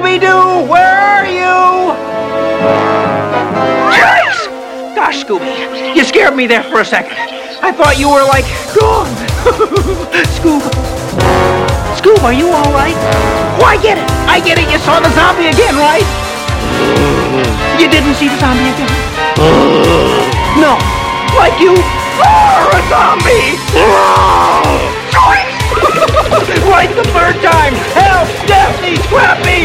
Scooby-Doo, where are you? Yikes! Gosh, Scooby, you scared me there for a second. I thought you were like, gone. Scoob, are you all right? Oh, I get it. You saw the zombie again, right? You didn't see the zombie again? No, like you are a zombie. Right the third time. Help, Daphne, Scrappy.